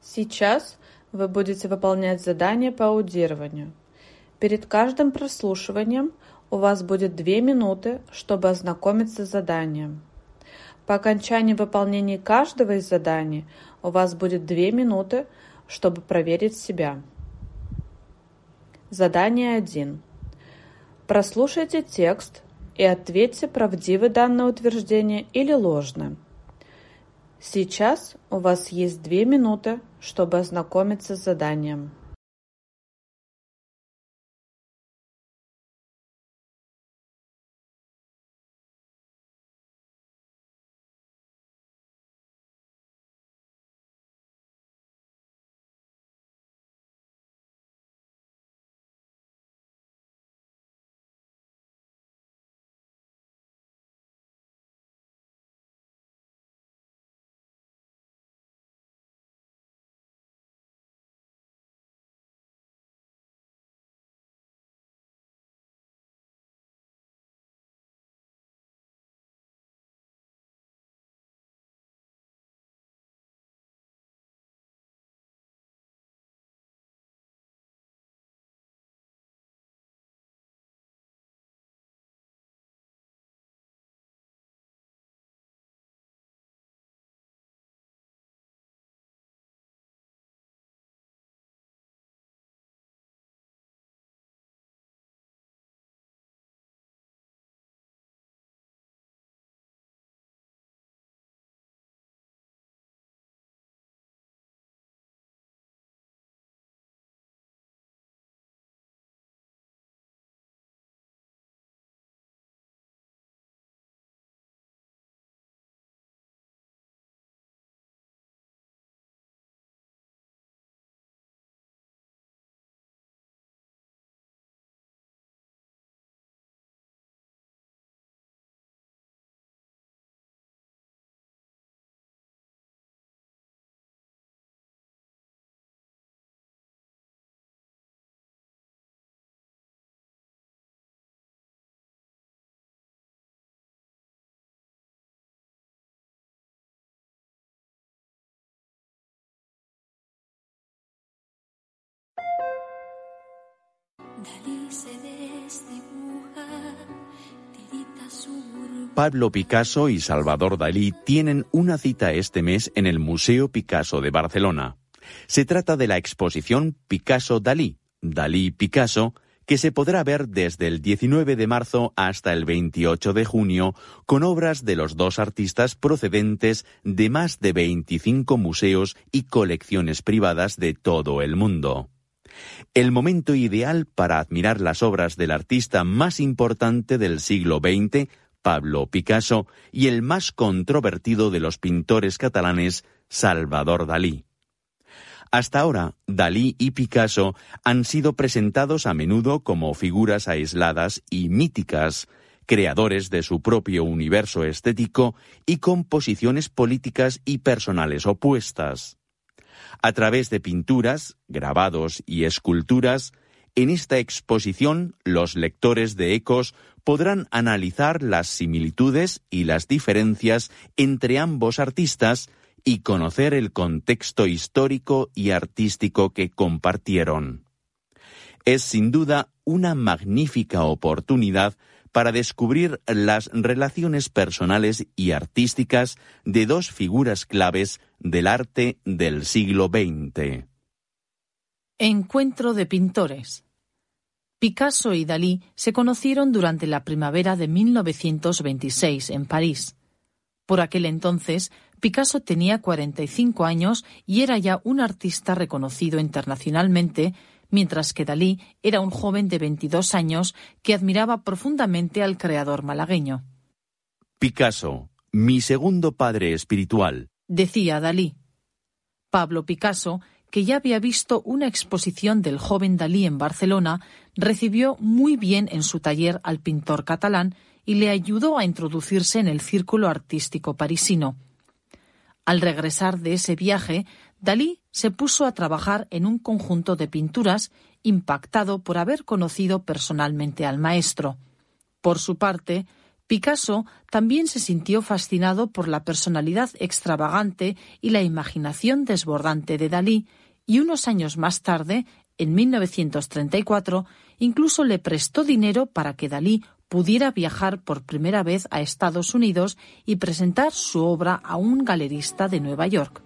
Сейчас вы будете выполнять задание по аудированию. Перед каждым прослушиванием у вас будет 2 минуты, чтобы ознакомиться с заданием. По окончании выполнения каждого из заданий у вас будет 2 минуты, чтобы проверить себя. Задание 1. Прослушайте текст и ответьте, правдивы данное утверждение или ложное. Сейчас у вас есть 2 минуты, чтобы ознакомиться с заданием. Pablo Picasso y Salvador Dalí tienen una cita este mes en el Museo Picasso de Barcelona. Se trata de la exposición Picasso-Dalí, Dalí-Picasso, que se podrá ver desde el 19 de marzo hasta el 28 de junio, con obras de los dos artistas procedentes de más de 25 museos y colecciones privadas de todo el mundo. El momento ideal para admirar las obras del artista más importante del siglo XX, Pablo Picasso, y el más controvertido de los pintores catalanes, Salvador Dalí. Hasta ahora, Dalí y Picasso han sido presentados a menudo como figuras aisladas y míticas, creadores de su propio universo estético y con posiciones políticas y personales opuestas. A través de pinturas, grabados y esculturas, en esta exposición los lectores de Ecos podrán analizar las similitudes y las diferencias entre ambos artistas y conocer el contexto histórico y artístico que compartieron. Es sin duda una magnífica oportunidad para descubrir las relaciones personales y artísticas de dos figuras claves del arte del siglo XX. Encuentro de pintores. Picasso y Dalí se conocieron durante la primavera de 1926 en París. Por aquel entonces, Picasso tenía 45 años y era ya un artista reconocido internacionalmente, mientras que Dalí era un joven de 22 años que admiraba profundamente al creador malagueño. Picasso, mi segundo padre espiritual, decía Dalí. Pablo Picasso, que ya había visto una exposición del joven Dalí en Barcelona, recibió muy bien en su taller al pintor catalán y le ayudó a introducirse en el círculo artístico parisino. Al regresar de ese viaje, Dalí se puso a trabajar en un conjunto de pinturas, impactado por haber conocido personalmente al maestro. Por su parte, Picasso también se sintió fascinado por la personalidad extravagante y la imaginación desbordante de Dalí, y unos años más tarde, en 1934, incluso le prestó dinero para que Dalí pudiera viajar por primera vez a Estados Unidos y presentar su obra a un galerista de Nueva York.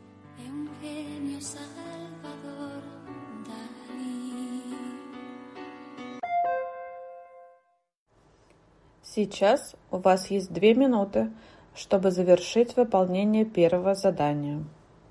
Сейчас у вас есть 2 минуты, чтобы завершить выполнение первого задания.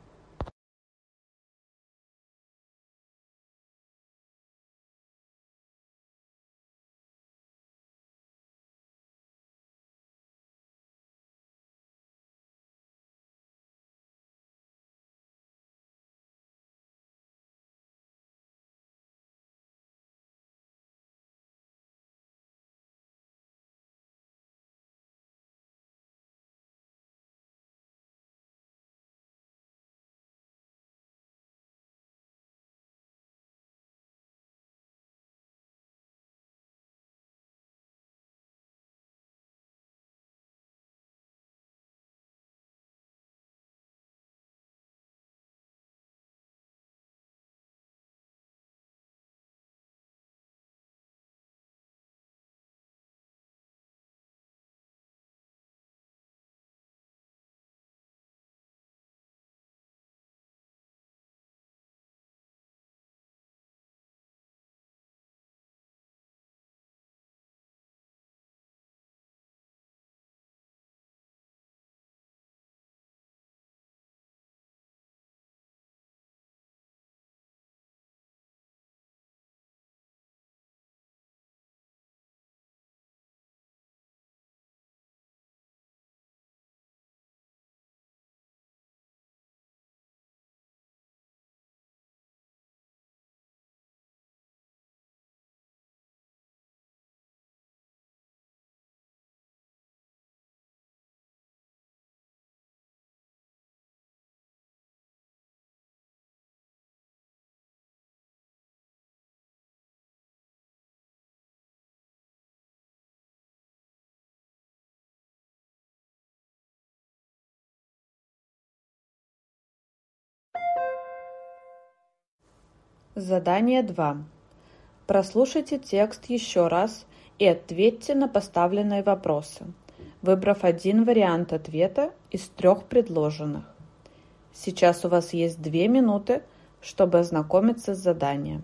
Задание 2. Прослушайте текст еще раз и ответьте на поставленные вопросы, выбрав один вариант ответа из 3 предложенных. Сейчас у вас есть 2 минуты, чтобы ознакомиться с заданием.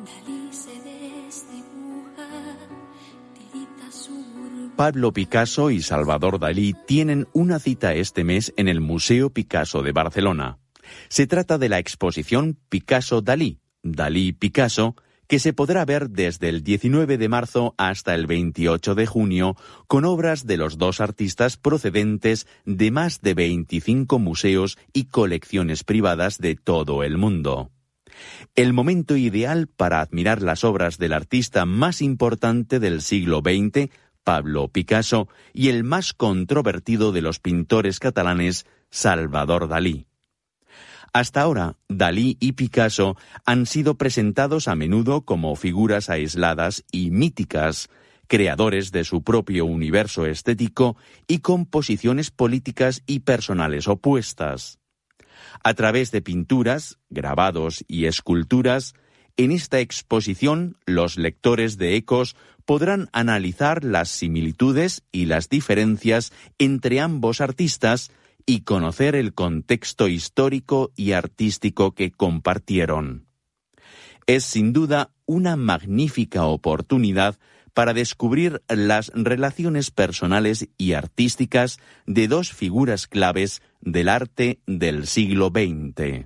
Pablo Picasso y Salvador Dalí tienen una cita este mes en el Museo Picasso de Barcelona. Se trata de la exposición Picasso-Dalí, Dalí-Picasso, que se podrá ver desde el 19 de marzo hasta el 28 de junio, con obras de los dos artistas procedentes de más de 25 museos y colecciones privadas de todo el mundo. El momento ideal para admirar las obras del artista más importante del siglo XX, Pablo Picasso, y el más controvertido de los pintores catalanes, Salvador Dalí. Hasta ahora, Dalí y Picasso han sido presentados a menudo como figuras aisladas y míticas, creadores de su propio universo estético y con posiciones políticas y personales opuestas. A través de pinturas, grabados y esculturas, en esta exposición los lectores de Ecos podrán analizar las similitudes y las diferencias entre ambos artistas y conocer el contexto histórico y artístico que compartieron. Es sin duda una magnífica oportunidad para descubrir las relaciones personales y artísticas de dos figuras claves del arte del siglo XX.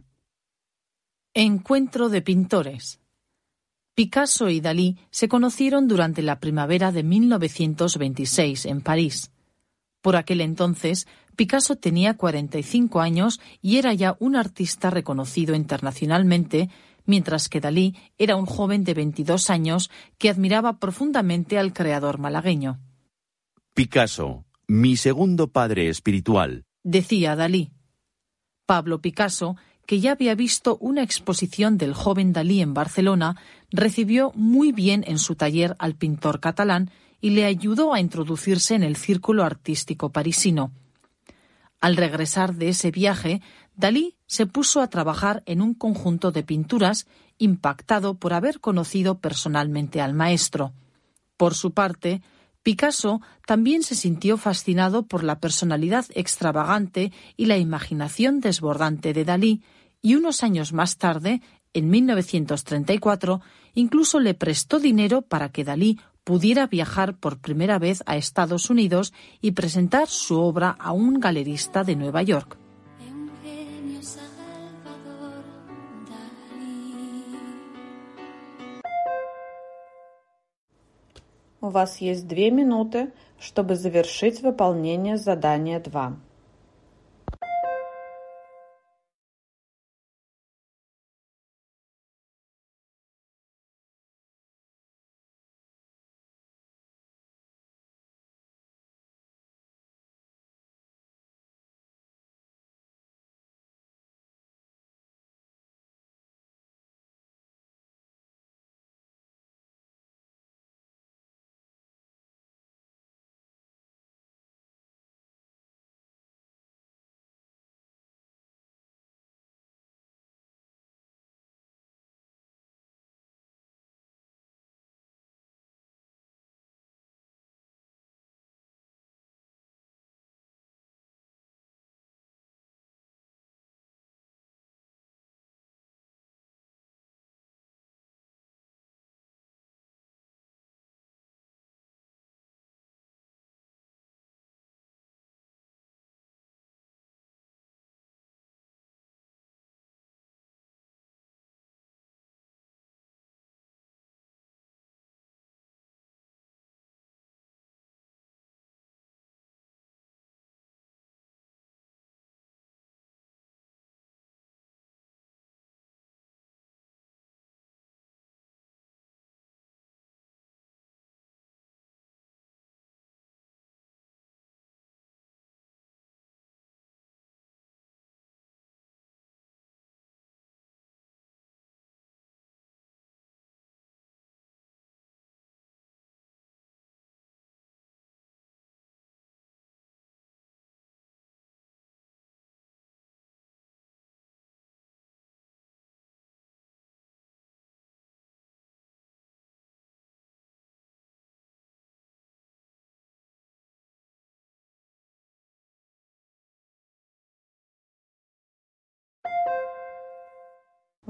Encuentro de pintores. Picasso y Dalí se conocieron durante la primavera de 1926 en París. Por aquel entonces, Picasso tenía 45 años y era ya un artista reconocido internacionalmente, mientras que Dalí era un joven de 22 años que admiraba profundamente al creador malagueño. Picasso, mi segundo padre espiritual, decía Dalí. Pablo Picasso, que ya había visto una exposición del joven Dalí en Barcelona, recibió muy bien en su taller al pintor catalán y le ayudó a introducirse en el círculo artístico parisino. Al regresar de ese viaje, Dalí se puso a trabajar en un conjunto de pinturas, impactado por haber conocido personalmente al maestro. Por su parte, Picasso también se sintió fascinado por la personalidad extravagante y la imaginación desbordante de Dalí, y unos años más tarde, en 1934, incluso le prestó dinero para que Dalí pudiera viajar por primera vez a Estados Unidos y presentar su obra a un galerista de Nueva York. У вас есть 2 минуты, чтобы завершить выполнение задания 2.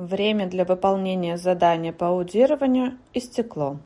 Время для выполнения задания по аудированию истекло.